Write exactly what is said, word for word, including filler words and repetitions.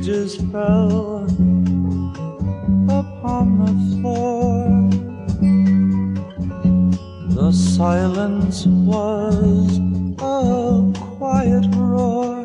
pages fell upon the floor. The silence was a quiet roar.